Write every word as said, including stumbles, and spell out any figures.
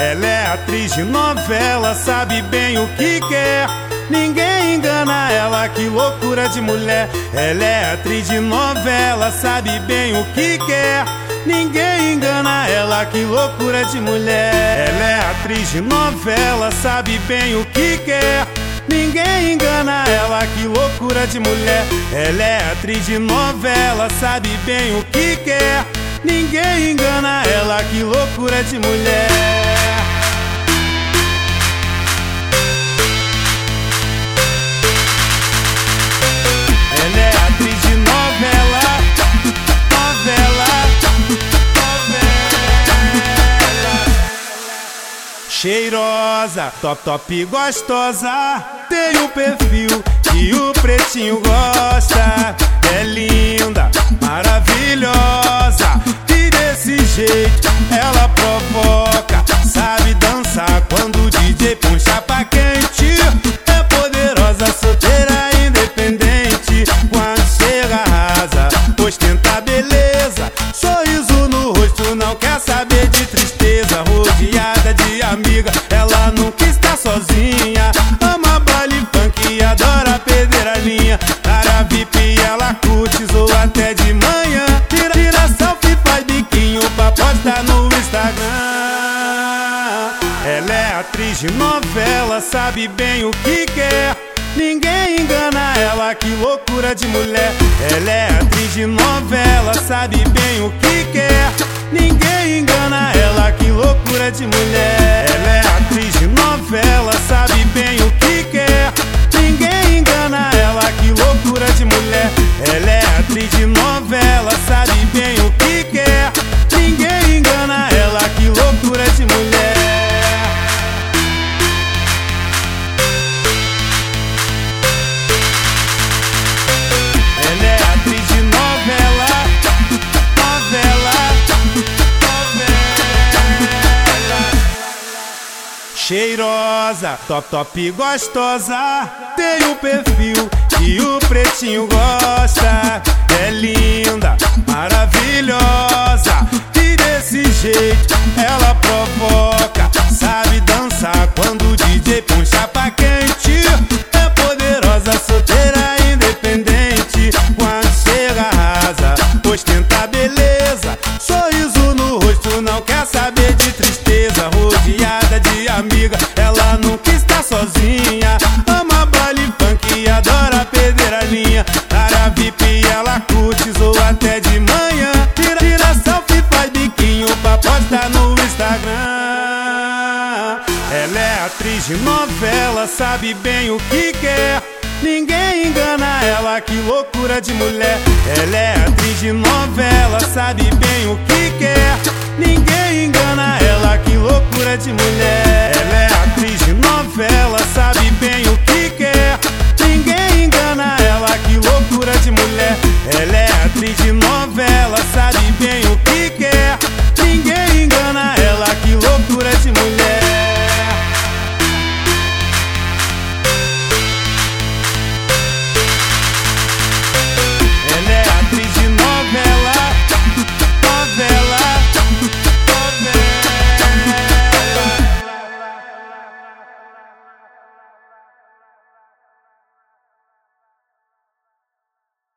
Ela é atriz de novela, sabe bem o que quer. Ninguém engana ela, que loucura de mulher. Ela é atriz de novela, sabe bem o que quer. Ninguém engana ela, que loucura de mulher. Ela é atriz de novela, sabe bem o que quer. Ninguém engana ela, que loucura de mulher. Ela é atriz de novela, sabe bem o que quer. Ninguém engana ela, que loucura de mulher. Ela é atriz de novela, novela, novela. Cheirosa, top, top, gostosa. Tem um perfil que o pretinho gosta. É linda, maravilhosa. E desse jeito ela provoca. Sabe dançar quando o D J põe chapa quente. É poderosa, solteira, independente. Quando chega arrasa, ostenta beleza. Sorriso no rosto, não quer saber de tristeza. Rodeada de amiga, ela nunca está sozinha. Ama baile funk e adora perder a linha. Área V I P ela curte, zoa até de manhã. Tira, tira selfie, faz biquinho pra postar no Instagram. Ela é atriz de novela, sabe bem o que quer. Ninguém engana ela, que loucura de mulher. Ela é atriz de novela, sabe bem o que quer. Ninguém engana ela, que loucura de mulher. Ela é atriz de novela, sabe bem o que quer. Ninguém engana ela, que loucura de mulher. Ela é atriz de novela, sabe bem o que quer. Ninguém engana ela, que loucura de mulher. Ela é atriz de novela, novela, novela. Cheirosa, top, top, gostosa. Tem um perfil que o pretinho gosta. É linda, maravilhosa. E desse jeito ela provoca. Sabe dançar quando o D J põe chapa quente. É poderosa, solteira, independente. Quando chega arrasa, ostenta beleza. Sorriso no rosto, não quer saber de tristeza. Rodeada de amiga, ela nunca está sozinha. Ama baile funk e adora perder a linha. Área V I P ela curte, zoa até de manhã. Tira, tira selfie, faz biquinho pra postar no Instagram. Ela é atriz de novela, sabe bem o que quer. Ninguém engana ela, que loucura de mulher. Ela é atriz de novela, sabe bem o que quer. Ninguém engana ela, que loucura de mulher. Ela é atriz de novela, sabe bem o que quer.